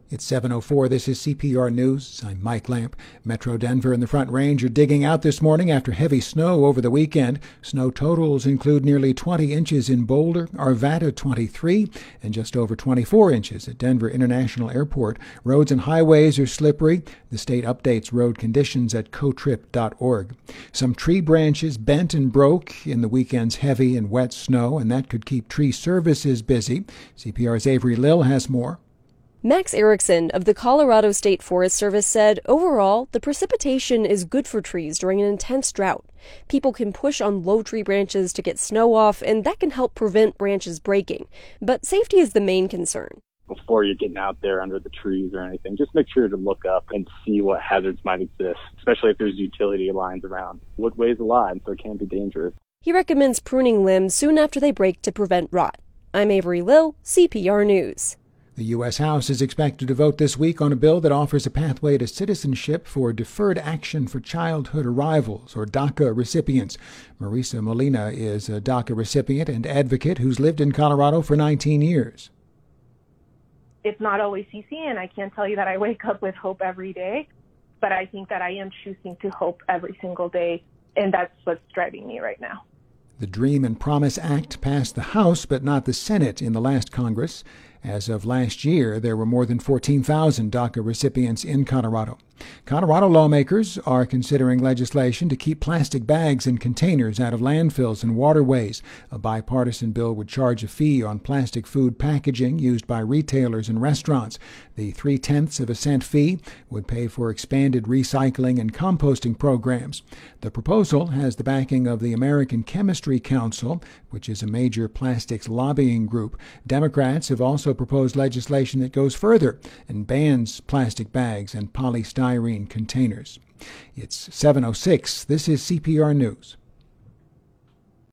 It's 7:04. This is CPR News. I'm Mike Lamp. Metro Denver and the Front Range are digging out this morning after heavy snow over the weekend. Snow totals include nearly 20 inches in Boulder, Arvada 23, and just over 24 inches at Denver International Airport. Roads and highways are slippery. The state updates road conditions at cotrip.org. Some tree branches bent and broke in the weekend's heavy and wet snow, and that could keep tree services busy. CPR's Avery Lill has more. Max Erickson of the Colorado State Forest Service said, overall, the precipitation is good for trees during an intense drought. People can push on low tree branches to get snow off, and that can help prevent branches breaking. But safety is the main concern. Before you're getting out there under the trees or anything, just make sure to look up and see what hazards might exist, especially if there's utility lines around. Wood weighs a lot, so it can be dangerous. He recommends pruning limbs soon after they break to prevent rot. I'm Avery Lill, CPR News. The U.S. House is expected to vote this week on a bill that offers a pathway to citizenship for Deferred Action for Childhood Arrivals, or DACA recipients. Marisa Molina is a DACA recipient and advocate who's lived in Colorado for 19 years. It's not always easy, and I can't tell you that I wake up with hope every day, but I think that I am choosing to hope every single day, and that's what's driving me right now. The Dream and Promise Act passed the House, but not the Senate in the last Congress. As of last year, there were more than 14,000 DACA recipients in Colorado. Colorado lawmakers are considering legislation to keep plastic bags and containers out of landfills and waterways. A bipartisan bill would charge a fee on plastic food packaging used by retailers and restaurants. The 0.3 cent fee would pay for expanded recycling and composting programs. The proposal has the backing of the American Chemistry Council, which is a major plastics lobbying group. Democrats have also proposed legislation that goes further and bans plastic bags and polystyrene containers. It's 7:06. This is CPR News.